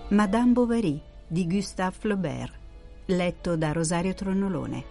Madame Bovary di Gustave Flaubert, letto da Rosario Tronnolone.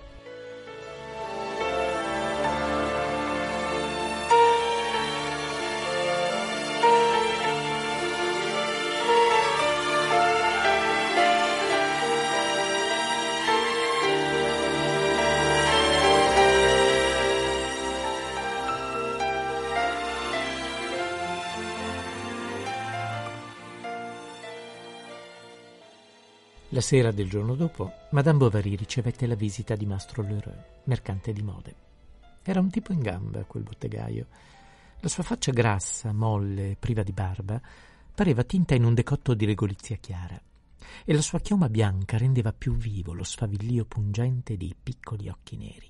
La sera del giorno dopo, Madame Bovary ricevette la visita di Mastro Lheureux, mercante di mode. Era un tipo in gamba, quel bottegaio. La sua faccia grassa, molle, priva di barba, pareva tinta in un decotto di regolizia chiara, e la sua chioma bianca rendeva più vivo lo sfavillio pungente dei piccoli occhi neri.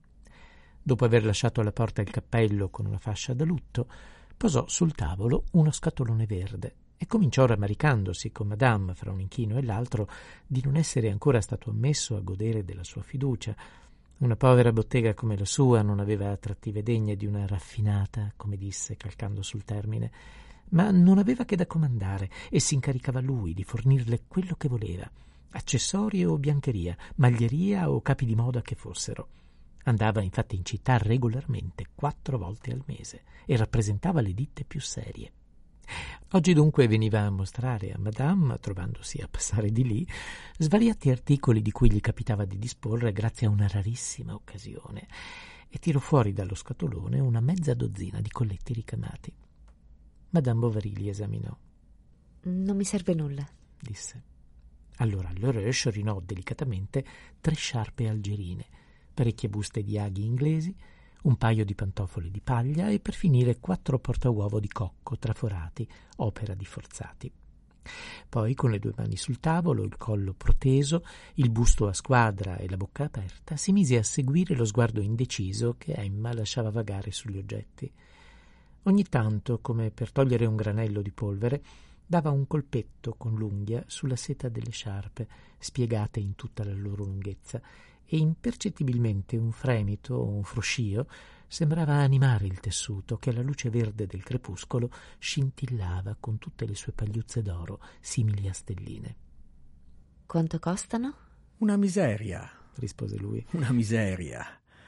Dopo aver lasciato alla porta il cappello con una fascia da lutto, posò sul tavolo uno scatolone verde e cominciò, rammaricandosi con Madame fra un inchino e l'altro di non essere ancora stato ammesso a godere della sua fiducia. Una povera bottega come la sua non aveva attrattive degne di una raffinata, come disse, calcando sul termine, ma non aveva che da comandare e si incaricava lui di fornirle quello che voleva, accessori o biancheria, maglieria o capi di moda che fossero. Andava infatti in città regolarmente 4 volte al mese e rappresentava le ditte più serie. Oggi dunque veniva a mostrare a Madame, trovandosi a passare di lì, svariati articoli di cui gli capitava di disporre grazie a una rarissima occasione, e tirò fuori dallo scatolone una mezza dozzina di colletti ricamati. Madame Bovary li esaminò. «Non mi serve nulla», disse. Allora Lheureux sciorinò delicatamente 3 sciarpe algerine, parecchie buste di aghi inglesi, un paio di pantofole di paglia e per finire 4 portauovo di cocco traforati, opera di forzati. Poi, con le 2 mani sul tavolo, il collo proteso, il busto a squadra e la bocca aperta, si mise a seguire lo sguardo indeciso che Emma lasciava vagare sugli oggetti. Ogni tanto, come per togliere un granello di polvere, dava un colpetto con l'unghia sulla seta delle sciarpe, spiegate in tutta la loro lunghezza, e impercettibilmente un fremito o un fruscio sembrava animare il tessuto che alla luce verde del crepuscolo scintillava con tutte le sue pagliuzze d'oro simili a stelline. «Quanto costano?» «Una miseria», rispose lui. «Una miseria.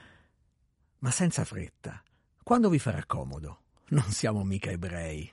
Ma senza fretta. Quando vi farà comodo? Non siamo mica ebrei».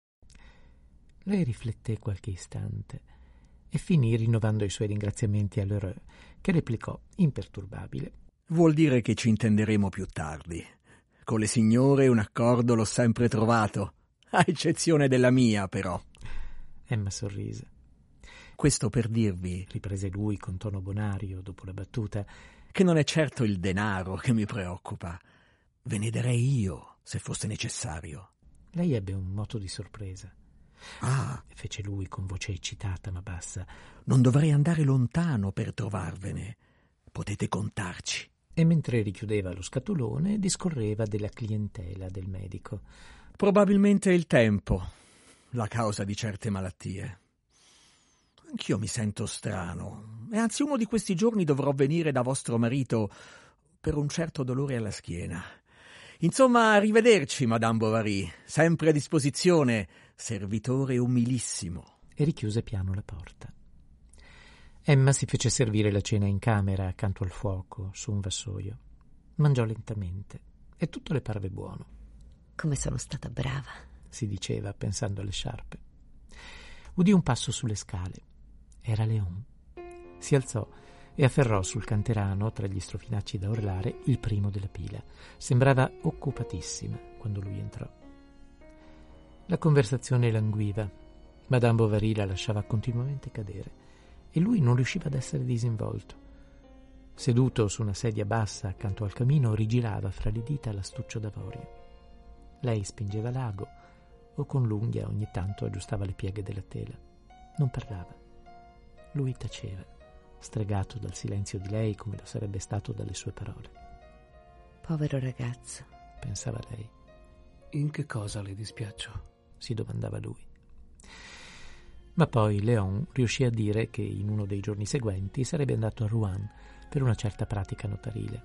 Lei rifletté qualche istante e finì rinnovando i suoi ringraziamenti a Lheureux, che replicò imperturbabile: «Vuol dire che ci intenderemo più tardi. Con le signore un accordo l'ho sempre trovato, a eccezione della mia, però». Emma sorrise. «Questo per dirvi», riprese lui con tono bonario dopo la battuta, «che non è certo il denaro che mi preoccupa. Ve ne darei io, se fosse necessario». Lei ebbe un moto di sorpresa. «Ah», fece lui con voce eccitata ma bassa, «non dovrei andare lontano per trovarvene. Potete contarci». E mentre richiudeva lo scatolone discorreva della clientela del medico. «Probabilmente il tempo, la causa di certe malattie. Anch'io mi sento strano, e anzi uno di questi giorni dovrò venire da vostro marito per un certo dolore alla schiena. Insomma, arrivederci, Madame Bovary, sempre a disposizione, servitore umilissimo». E richiuse piano la porta. Emma si fece servire la cena in camera, accanto al fuoco, su un vassoio. Mangiò lentamente e tutto le parve buono. «Come sono stata brava», si diceva, pensando alle sciarpe. Udì un passo sulle scale. Era Léon. Si alzò e afferrò sul canterano, tra gli strofinacci da orlare, il primo della pila. Sembrava occupatissima quando lui entrò. La conversazione languiva. Madame Bovary la lasciava continuamente cadere e lui non riusciva ad essere disinvolto. Seduto su una sedia bassa accanto al camino, rigirava fra le dita l'astuccio d'avorio. Lei spingeva l'ago o con l'unghia ogni tanto aggiustava le pieghe della tela. Non parlava. Lui taceva, stregato dal silenzio di lei come lo sarebbe stato dalle sue parole. «Povero ragazzo», pensava lei. «In che cosa le dispiaccio?» si domandava lui. Ma poi Léon riuscì a dire che in uno dei giorni seguenti sarebbe andato a Rouen per una certa pratica notarile.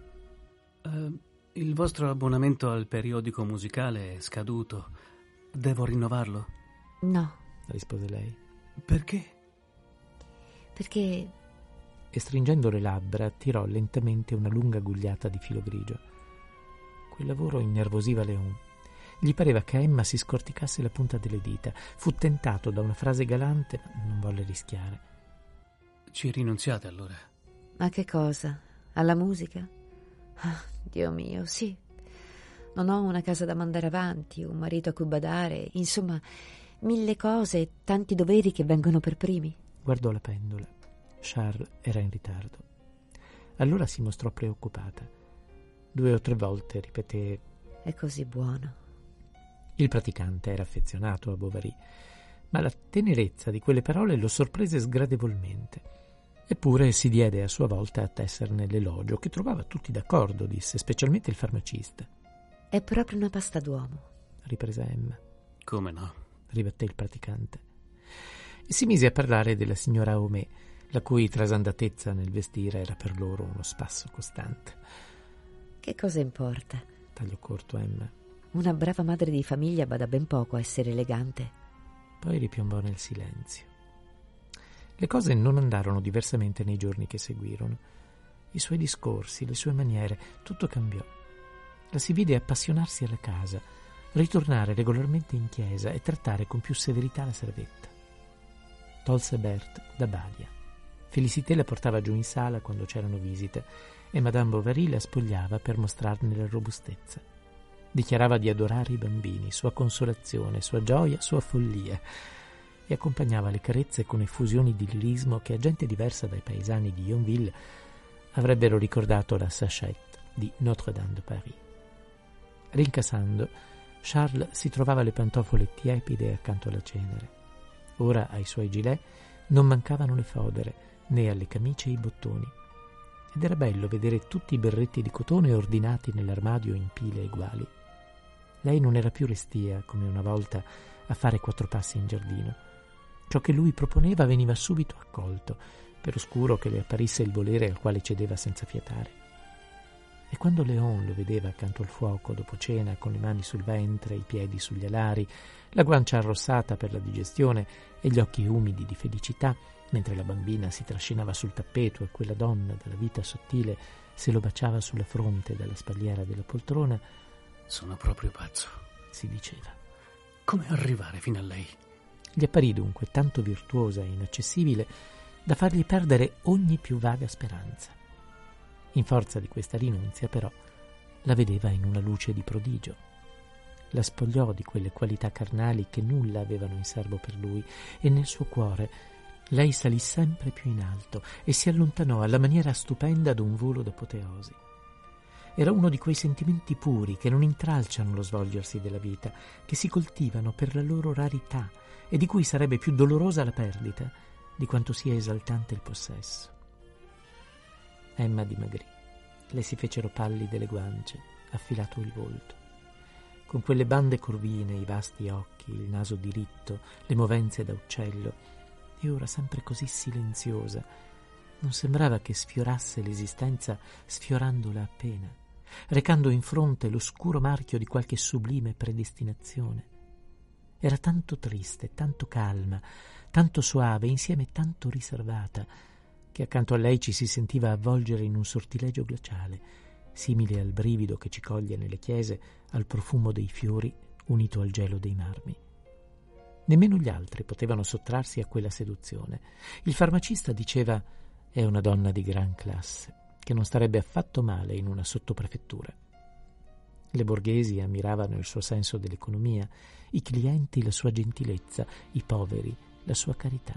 Il vostro abbonamento al periodico musicale è scaduto. Devo rinnovarlo? «No», rispose lei. Perché? Perché... E stringendo le labbra tirò lentamente una lunga gugliata di filo grigio. Quel lavoro innervosiva Léon. Gli pareva che Emma si scorticasse la punta delle dita. Fu tentato da una frase galante, ma non volle rischiare. Ci rinunziate allora? Ma che cosa? Alla musica? Ah, Dio mio, sì. Non ho una casa da mandare avanti, un marito a cui badare, insomma, 1000 cose e tanti doveri che vengono per primi. Guardò la pendola. Charles era in ritardo. Allora si mostrò preoccupata. 2 o 3 volte ripeté: È così buono. Il praticante era affezionato a Bovary, ma la tenerezza di quelle parole lo sorprese sgradevolmente. Eppure si diede a sua volta a tesserne l'elogio, che trovava tutti d'accordo, disse, specialmente il farmacista. È proprio una pasta d'uomo, riprese Emma. Come no? Ribatté il praticante. E si mise a parlare della signora Homais, la cui trasandatezza nel vestire era per loro uno spasso costante. Che cosa importa? Tagliò corto Emma. Una brava madre di famiglia bada ben poco a essere elegante. Poi ripiombò nel silenzio. Le cose non andarono diversamente nei giorni che seguirono. I suoi discorsi, le sue maniere, tutto cambiò. La si vide appassionarsi alla casa, ritornare regolarmente in chiesa e trattare con più severità la servetta. Tolse Berthe da Balia. Félicité la portava giù in sala quando c'erano visite e Madame Bovary la spogliava per mostrarne la robustezza. Dichiarava di adorare i bambini, sua consolazione, sua gioia, sua follia, e accompagnava le carezze con effusioni di lirismo che a gente diversa dai paesani di Yonville avrebbero ricordato la Sachette di Notre-Dame de Paris. Rincassando, Charles si trovava le pantofole tiepide accanto alla cenere. Ora ai suoi gilet non mancavano le fodere, né alle camicie i bottoni. Ed era bello vedere tutti i berretti di cotone ordinati nell'armadio in pile uguali. Lei non era più restia, come una volta, a fare 4 passi in giardino. Ciò che lui proponeva veniva subito accolto, per oscuro che le apparisse il volere al quale cedeva senza fiatare. E quando Léon lo vedeva accanto al fuoco dopo cena, con le mani sul ventre, i piedi sugli alari, la guancia arrossata per la digestione e gli occhi umidi di felicità, mentre la bambina si trascinava sul tappeto e quella donna dalla vita sottile se lo baciava sulla fronte dalla spalliera della poltrona, sono proprio pazzo, si diceva. Come arrivare fino a lei? Gli apparì dunque tanto virtuosa e inaccessibile da fargli perdere ogni più vaga speranza. In forza di questa rinunzia, però, la vedeva in una luce di prodigio. La spogliò di quelle qualità carnali che nulla avevano in serbo per lui, e nel suo cuore lei salì sempre più in alto e si allontanò alla maniera stupenda d'un volo d'apoteosi. Era uno di quei sentimenti puri che non intralciano lo svolgersi della vita, che si coltivano per la loro rarità e di cui sarebbe più dolorosa la perdita di quanto sia esaltante il possesso. Emma dimagrì, le si fecero pallide le guance, affilato il volto. Con quelle bande corvine, i vasti occhi, il naso diritto, le movenze da uccello, e ora sempre così silenziosa, non sembrava che sfiorasse l'esistenza sfiorandola appena, recando in fronte l'oscuro marchio di qualche sublime predestinazione. Era tanto triste, tanto calma, tanto soave, insieme tanto riservata, che accanto a lei ci si sentiva avvolgere in un sortilegio glaciale, simile al brivido che ci coglie nelle chiese al profumo dei fiori unito al gelo dei marmi. Nemmeno gli altri potevano sottrarsi a quella seduzione. Il farmacista diceva: è una donna di gran classe, che non starebbe affatto male in una sottoprefettura. Le borghesi ammiravano il suo senso dell'economia, i clienti la sua gentilezza, i poveri la sua carità.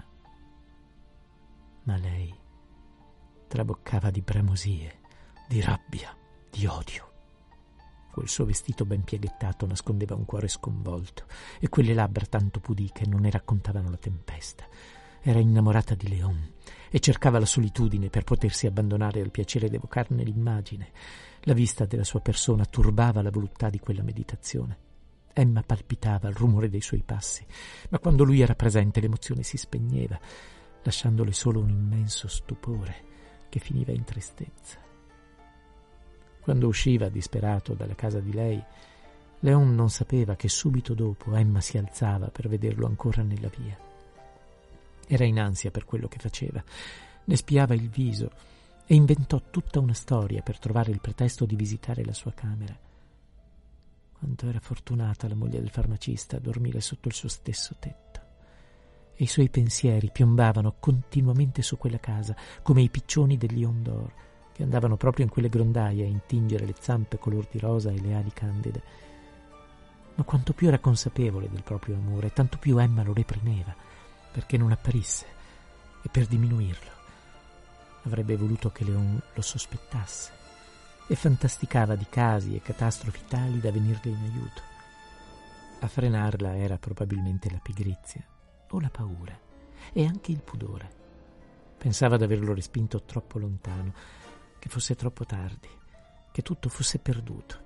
Ma lei traboccava di bramosie, di rabbia, di odio. Quel suo vestito ben pieghettato nascondeva un cuore sconvolto e quelle labbra tanto pudiche non ne raccontavano la tempesta. Era innamorata di Léon e cercava la solitudine per potersi abbandonare al piacere d'evocarne l'immagine. La vista della sua persona turbava la voluttà di quella meditazione. Emma palpitava al rumore dei suoi passi, ma quando lui era presente l'emozione si spegneva, lasciandole solo un immenso stupore che finiva in tristezza. Quando usciva disperato dalla casa di lei, Léon non sapeva che subito dopo Emma si alzava per vederlo ancora nella via. Era in ansia per quello che faceva, ne spiava il viso e inventò tutta una storia per trovare il pretesto di visitare la sua camera. Quanto era fortunata la moglie del farmacista a dormire sotto il suo stesso tetto. E i suoi pensieri piombavano continuamente su quella casa, come i piccioni del Lion d'Or, che andavano proprio in quelle grondaie a intingere le zampe color di rosa e le ali candide. Ma quanto più era consapevole del proprio amore, tanto più Emma lo reprimeva, perché non apparisse, e per diminuirlo avrebbe voluto che Léon lo sospettasse, e fantasticava di casi e catastrofi tali da venirle in aiuto. A frenarla era probabilmente la pigrizia, o la paura, e anche il pudore. Pensava d'averlo respinto troppo lontano, che fosse troppo tardi, che tutto fosse perduto.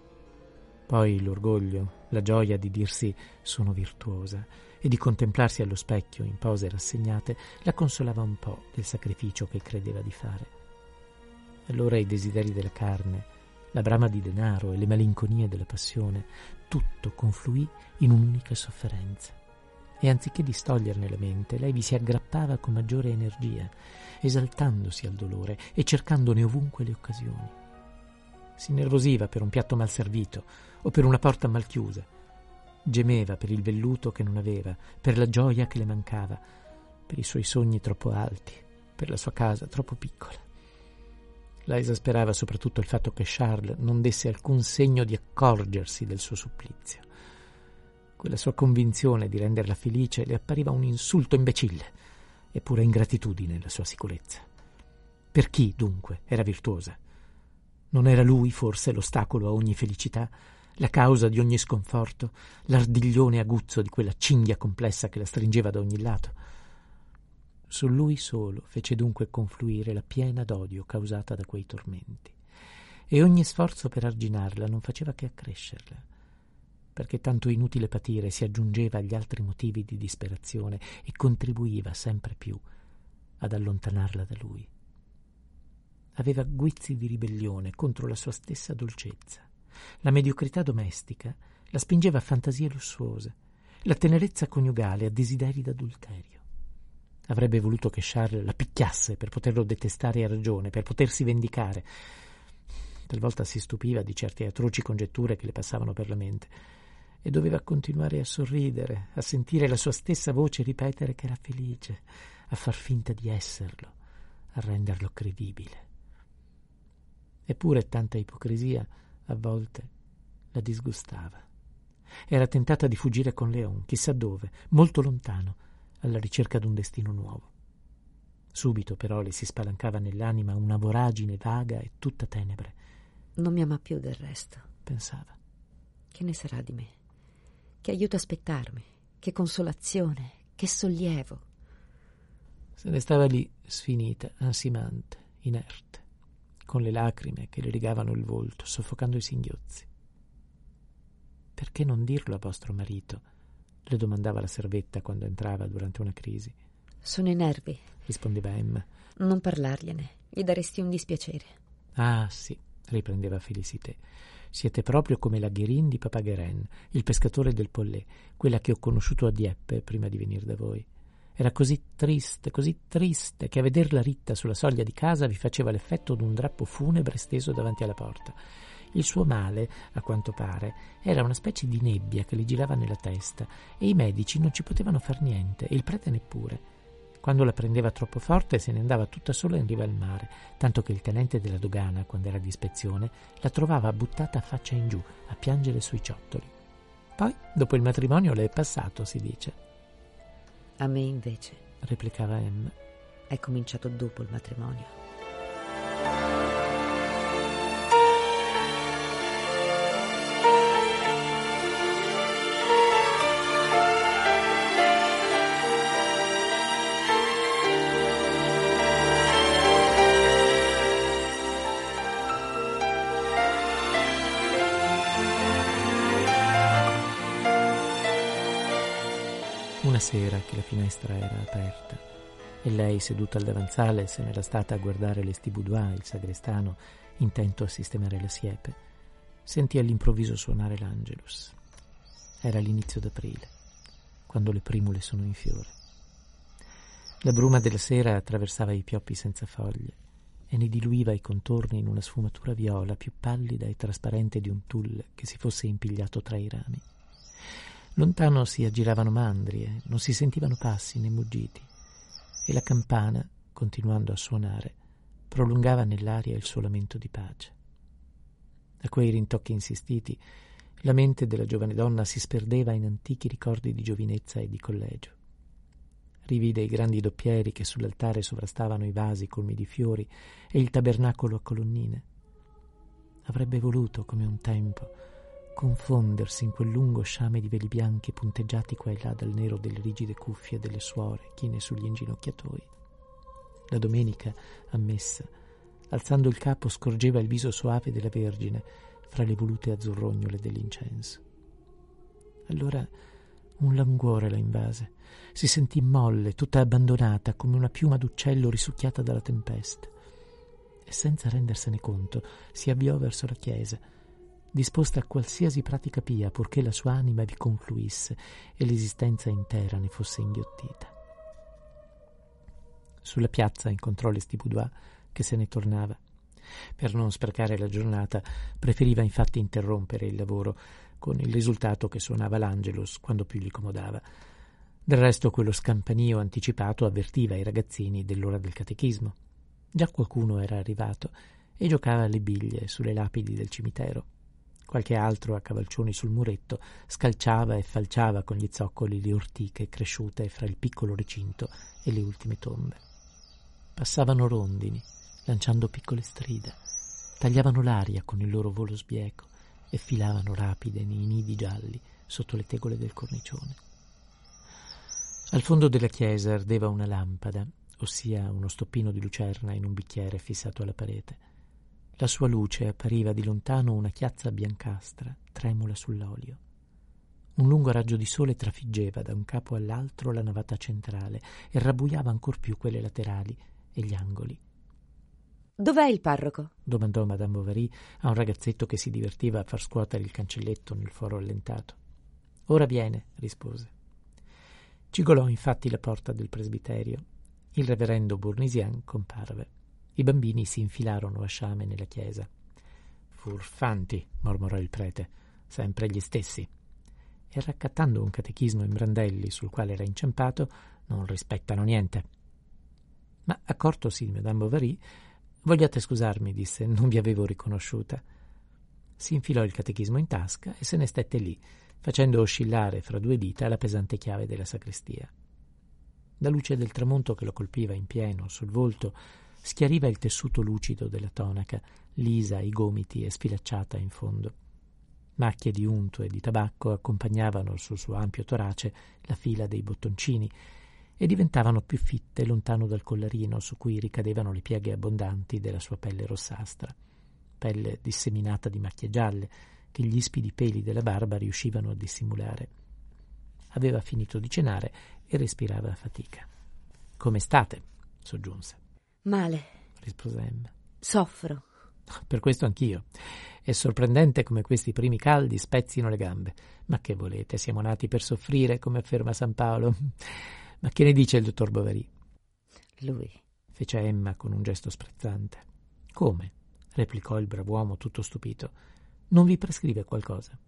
Poi l'orgoglio, la gioia di dirsi «sono virtuosa» e di contemplarsi allo specchio in pose rassegnate la consolava un po' del sacrificio che credeva di fare. Allora i desideri della carne, la brama di denaro e le malinconie della passione, tutto confluì in un'unica sofferenza. E anziché distoglierne la mente, lei vi si aggrappava con maggiore energia, esaltandosi al dolore e cercandone ovunque le occasioni. Si innervosiva per un piatto mal servito o per una porta mal chiusa. Gemeva per il velluto che non aveva, per la gioia che le mancava, per i suoi sogni troppo alti, per la sua casa troppo piccola. La esasperava soprattutto il fatto che Charles non desse alcun segno di accorgersi del suo supplizio. Quella sua convinzione di renderla felice le appariva un insulto imbecille e pura ingratitudine la sua sicurezza. Per chi, dunque, era virtuosa? Non era lui, forse, l'ostacolo a ogni felicità, la causa di ogni sconforto, l'ardiglione aguzzo di quella cinghia complessa che la stringeva da ogni lato? Su lui solo fece dunque confluire la piena d'odio causata da quei tormenti, e ogni sforzo per arginarla non faceva che accrescerla, perché tanto inutile patire si aggiungeva agli altri motivi di disperazione e contribuiva sempre più ad allontanarla da lui. Aveva guizzi di ribellione contro la sua stessa dolcezza. La mediocrità domestica la spingeva a fantasie lussuose, la tenerezza coniugale a desideri d'adulterio. Avrebbe voluto che Charles la picchiasse per poterlo detestare a ragione, per potersi vendicare. Talvolta si stupiva di certe atroci congetture che le passavano per la mente e doveva continuare a sorridere, a sentire la sua stessa voce ripetere che era felice, a far finta di esserlo, a renderlo credibile. Eppure tanta ipocrisia a volte la disgustava. Era tentata di fuggire con Léon, chissà dove, molto lontano, alla ricerca d'un destino nuovo. Subito però le si spalancava nell'anima una voragine vaga e tutta tenebre. Non mi ama più del resto, pensava. Che ne sarà di me? Che aiuto a aspettarmi? Che consolazione? Che sollievo? Se ne stava lì, sfinita, ansimante, inerte, con le lacrime che le rigavano il volto, soffocando i singhiozzi. «Perché non dirlo a vostro marito?» le domandava la servetta quando entrava durante una crisi. «Sono i nervi», rispondeva Emma. «Non parlargliene, gli daresti un dispiacere». «Ah, sì», riprendeva Félicité. «Siete proprio come la Guérin di Papa Guérin, il pescatore del Pollet, quella che ho conosciuto a Dieppe prima di venire da voi. Era così triste, che a vederla ritta sulla soglia di casa vi faceva l'effetto d'un drappo funebre steso davanti alla porta. Il suo male, a quanto pare, era una specie di nebbia che le girava nella testa e i medici non ci potevano far niente e il prete neppure. Quando la prendeva troppo forte se ne andava tutta sola in riva al mare, tanto che il tenente della dogana, quando era di ispezione, la trovava buttata faccia in giù a piangere sui ciottoli. Poi, dopo il matrimonio, le è passato, si dice». «A me invece», replicava Emma, «è cominciato dopo il matrimonio». Una sera che la finestra era aperta e lei, seduta al davanzale, se n'era stata a guardare l'Estiboudois, il sagrestano, intento a sistemare la siepe, sentì all'improvviso suonare l'Angelus. Era l'inizio d'aprile, quando le primule sono in fiore. La bruma della sera attraversava i pioppi senza foglie e ne diluiva i contorni in una sfumatura viola più pallida e trasparente di un tulle che si fosse impigliato tra i rami. Lontano si aggiravano mandrie, non si sentivano passi né muggiti, e la campana, continuando a suonare, prolungava nell'aria il suo lamento di pace. A quei rintocchi insistiti, la mente della giovane donna si sperdeva in antichi ricordi di giovinezza e di collegio. Rivide i grandi doppieri che sull'altare sovrastavano i vasi colmi di fiori e il tabernacolo a colonnine. Avrebbe voluto, come un tempo, confondersi in quel lungo sciame di veli bianchi punteggiati qua e là dal nero delle rigide cuffie delle suore chine sugli inginocchiatoi. La domenica, a messa, alzando il capo, scorgeva il viso soave della Vergine fra le volute azzurrognole dell'incenso. Allora un languore la invase. Si sentì molle, tutta abbandonata, come una piuma d'uccello risucchiata dalla tempesta. E senza rendersene conto si avviò verso la chiesa, disposta a qualsiasi pratica pia, purché la sua anima vi confluisse e l'esistenza intera ne fosse inghiottita. Sulla piazza incontrò Lestiboudois, che se ne tornava. Per non sprecare la giornata, preferiva infatti interrompere il lavoro, con il risultato che suonava l'Angelus quando più gli comodava. Del resto quello scampanio anticipato avvertiva i ragazzini dell'ora del catechismo. Già qualcuno era arrivato e giocava alle biglie sulle lapidi del cimitero. Qualche altro, a cavalcioni sul muretto, scalciava e falciava con gli zoccoli le ortiche cresciute fra il piccolo recinto e le ultime tombe. Passavano rondini, lanciando piccole strida, tagliavano l'aria con il loro volo sbieco e filavano rapide nei nidi gialli sotto le tegole del cornicione. Al fondo della chiesa ardeva una lampada, ossia uno stoppino di lucerna in un bicchiere fissato alla parete. La sua luce appariva di lontano una chiazza biancastra, tremula sull'olio. Un lungo raggio di sole trafiggeva da un capo all'altro la navata centrale e rabbuiava ancor più quelle laterali e gli angoli. Dov'è il parroco? Domandò Madame Bovary a un ragazzetto che si divertiva a far scuotere il cancelletto nel foro allentato. Ora viene, rispose. Cigolò infatti la porta del presbiterio. Il reverendo Bournisian comparve. I bambini si infilarono a sciame nella chiesa. Furfanti, mormorò il prete, sempre gli stessi. E raccattando un catechismo in brandelli sul quale era inciampato, non rispettano niente. Ma accortosi di Madame Bovary, vogliate scusarmi, disse, non vi avevo riconosciuta. Si infilò il catechismo in tasca e se ne stette lì, facendo oscillare fra due dita la pesante chiave della sacrestia. La luce del tramonto che lo colpiva in pieno sul volto schiariva il tessuto lucido della tonaca, lisa ai gomiti e sfilacciata in fondo. Macchie di unto e di tabacco accompagnavano sul suo ampio torace la fila dei bottoncini e diventavano più fitte lontano dal collarino su cui ricadevano le pieghe abbondanti della sua pelle rossastra, pelle disseminata di macchie gialle che gli ispidi peli della barba riuscivano a dissimulare. Aveva finito di cenare e respirava a fatica. «Come state?» soggiunse. «Male», rispose Emma. «Soffro». «Per questo anch'io. È sorprendente come questi primi caldi spezzino le gambe. Ma che volete, siamo nati per soffrire, come afferma San Paolo. Ma che ne dice il dottor Bovary?» «Lui», fece Emma con un gesto sprezzante. «Come?» replicò il brav'uomo tutto stupito. «Non vi prescrive qualcosa?»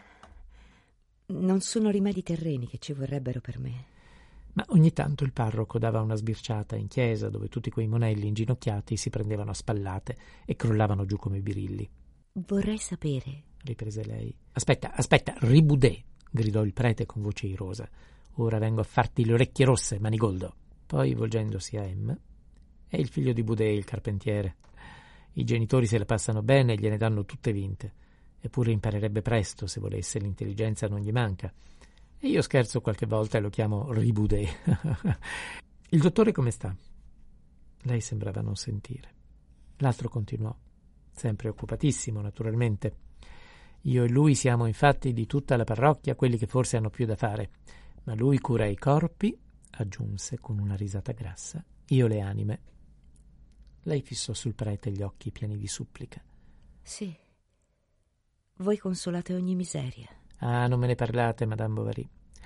«Non sono rimedi terreni che ci vorrebbero per me». Ma ogni tanto il parroco dava una sbirciata in chiesa, dove tutti quei monelli inginocchiati si prendevano a spallate e crollavano giù come birilli. «Vorrei sapere», riprese lei. Aspetta, Riboudet!» gridò il prete con voce irosa. «Ora vengo a farti le orecchie rosse, Manigoldo!» Poi, volgendosi a Emma: «È il figlio di Boudet, il carpentiere. I genitori se la passano bene e gliene danno tutte vinte. Eppure imparerebbe presto, se volesse, l'intelligenza non gli manca. E io scherzo qualche volta e lo chiamo Riboudet. Il dottore come sta?» Lei sembrava non sentire. L'altro continuò, sempre occupatissimo, naturalmente. «Io e lui siamo infatti di tutta la parrocchia quelli che forse hanno più da fare. Ma lui cura i corpi», aggiunse con una risata grassa, «io le anime». Lei fissò sul prete gli occhi pieni di supplica. «Sì, voi consolate ogni miseria». «Ah, non me ne parlate, Madame Bovary.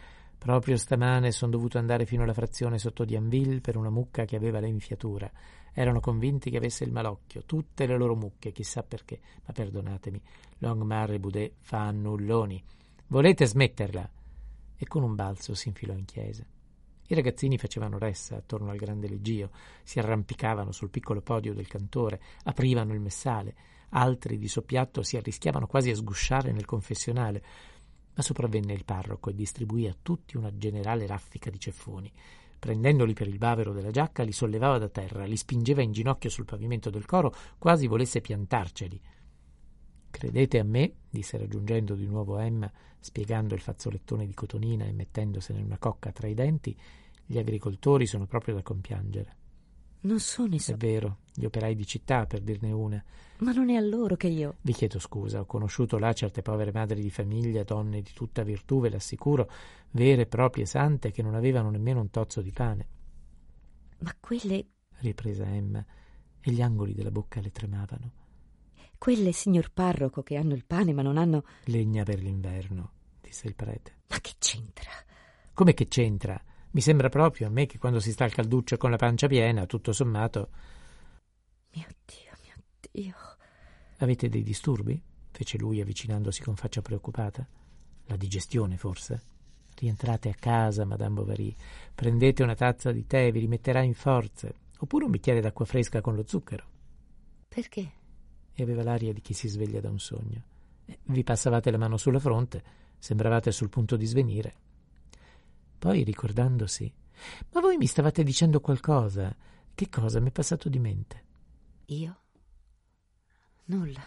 Proprio stamane son dovuto andare fino alla frazione sotto Dianville per una mucca che aveva l'enfiatura. Erano convinti che avesse il malocchio, tutte le loro mucche, chissà perché, ma perdonatemi, Longmar e Boudet fannulloni. Volete smetterla? E con un balzo si infilò in chiesa. I ragazzini facevano ressa attorno al grande leggio, si arrampicavano sul piccolo podio del cantore, aprivano il messale, altri di soppiatto si arrischiavano quasi a sgusciare nel confessionale, ma sopravvenne il parroco e distribuì a tutti una generale raffica di ceffoni. Prendendoli per il bavero della giacca, li sollevava da terra, li spingeva in ginocchio sul pavimento del coro, quasi volesse piantarceli. «Credete a me», disse raggiungendo di nuovo Emma, spiegando il fazzolettone di cotonina e mettendosene una cocca tra i denti, «gli agricoltori sono proprio da compiangere». Non sono È vero, gli operai di città, per dirne una. Ma non è a loro che io... Vi chiedo scusa, ho conosciuto là certe povere madri di famiglia, donne di tutta virtù, ve l'assicuro, vere e proprie sante, che non avevano nemmeno un tozzo di pane. Ma quelle... riprese Emma, e gli angoli della bocca le tremavano. Quelle, signor parroco, che hanno il pane ma non hanno... Legna per l'inverno, disse il prete. Ma che c'entra? Come che c'entra? Mi sembra proprio a me che quando si sta al calduccio con la pancia piena, tutto sommato... Mio Dio... Avete dei disturbi? Fece lui avvicinandosi con faccia preoccupata. La digestione, forse? Rientrate a casa, Madame Bovary. Prendete una tazza di tè, vi rimetterà in forze. Oppure un bicchiere d'acqua fresca con lo zucchero. Perché? E aveva l'aria di chi si sveglia da un sogno. Vi passavate la mano sulla fronte, sembravate sul punto di svenire. Poi, ricordandosi, ma voi mi stavate dicendo qualcosa. Che cosa mi è passato di mente? Io? Nulla.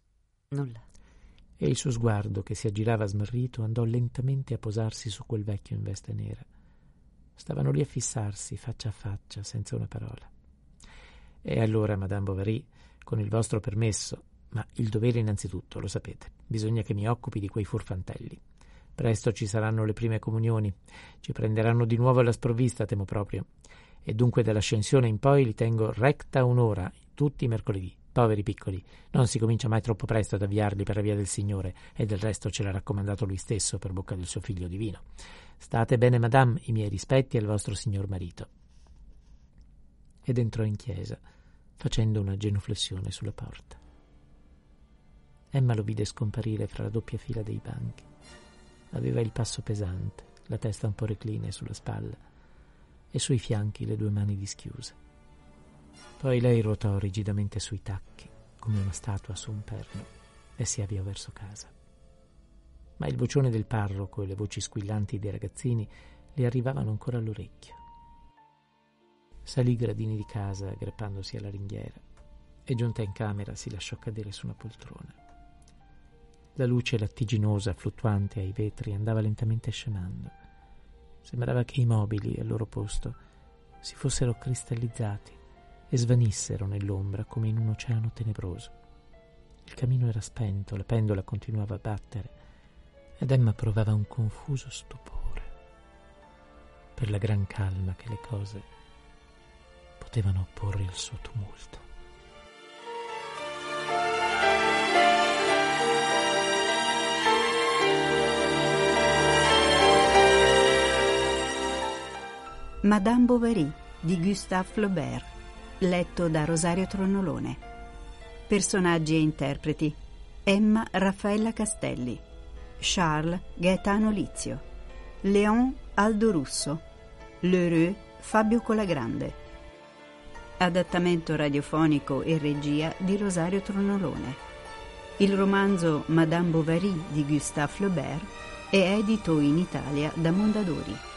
E il suo sguardo, che si aggirava smarrito, andò lentamente a posarsi su quel vecchio in veste nera. Stavano lì a fissarsi, faccia a faccia, senza una parola. E allora, Madame Bovary, con il vostro permesso, ma il dovere innanzitutto, lo sapete, bisogna che mi occupi di quei furfantelli. Presto ci saranno le prime comunioni, ci prenderanno di nuovo alla sprovvista, temo proprio, e dunque dall'ascensione in poi li tengo recta un'ora, tutti i mercoledì. Poveri piccoli, non si comincia mai troppo presto ad avviarli per la via del Signore, e del resto ce l'ha raccomandato lui stesso per bocca del suo figlio divino. State bene, madame, i miei rispetti al vostro signor marito. Ed entrò in chiesa, facendo una genuflessione sulla porta. Emma lo vide scomparire fra la doppia fila dei banchi. Aveva il passo pesante, la testa un po' recline sulla spalla, e sui fianchi le due mani dischiuse. Poi lei ruotò rigidamente sui tacchi, come una statua su un perno, e si avviò verso casa. Ma il vocione del parroco e le voci squillanti dei ragazzini le arrivavano ancora all'orecchio. Salì i gradini di casa aggrappandosi alla ringhiera e, giunta in camera, si lasciò cadere su una poltrona. La luce lattiginosa, fluttuante ai vetri, andava lentamente scemando. Sembrava che i mobili al loro posto si fossero cristallizzati e svanissero nell'ombra come in un oceano tenebroso. Il camino era spento, la pendola continuava a battere ed Emma provava un confuso stupore per la gran calma che le cose potevano opporre al suo tumulto. Madame Bovary di Gustave Flaubert, letto da Rosario Tronnolone. Personaggi e interpreti: Emma Raffaella Castelli, Charles Gaetano Lizio, Léon Aldo Russo, Lheureux Fabio Colagrande. Adattamento radiofonico e regia di Rosario Tronnolone. Il romanzo Madame Bovary di Gustave Flaubert è edito in Italia da Mondadori.